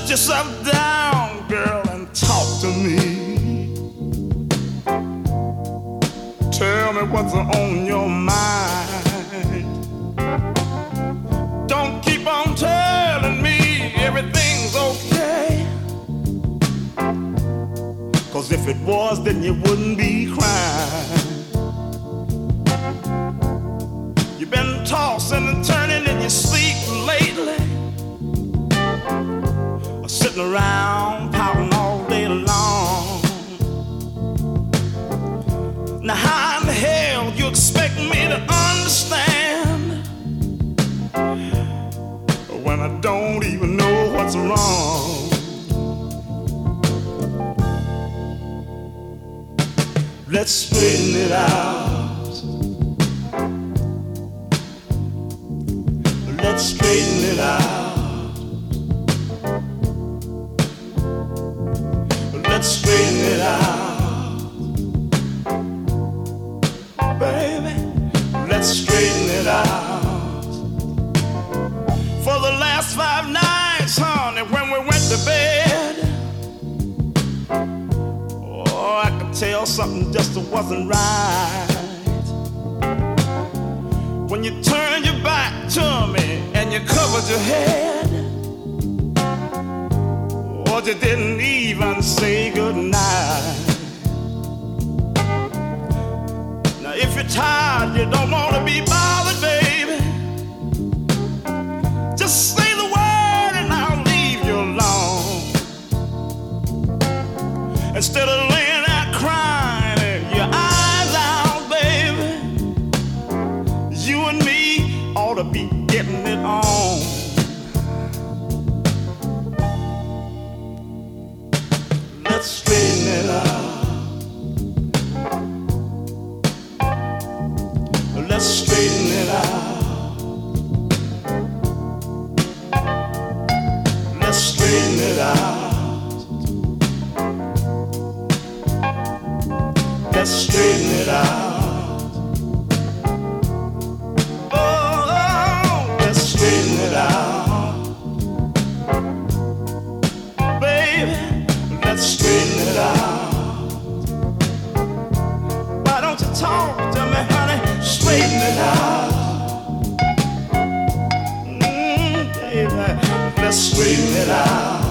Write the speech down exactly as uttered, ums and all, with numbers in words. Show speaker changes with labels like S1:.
S1: yourself down, girl, and talk to me. Tell me what's on your mind. Don't keep on telling me everything's okay, 'cause if it was, then you wouldn't be crying. You've been tossing and turning in your sleep lately, sitting around pouting all day long. Now how in the hell you expect me to understand when I don't even know what's wrong? Let's straighten it out. Let's straighten it out. Let's straighten it out, baby. Let's straighten it out. For the last five nights, honey, when we went to bed, oh, I could tell something just wasn't right. When you turned your back to me and you covered your head, but you didn't even say goodnight. Now if you're tired, you don't want to be bothered, baby, just say the word and I'll leave you alone. Instead of laying out crying, your eyes out, baby, you and me ought to be getting it on. Let's straighten it out. Let's straighten it out. Let's straighten it out. Let's straighten it out. Oh, let's straighten it out, baby. Let's straighten it out. Why don't you talk to me, honey? Straighten it out. Mm, baby, let's straighten it out.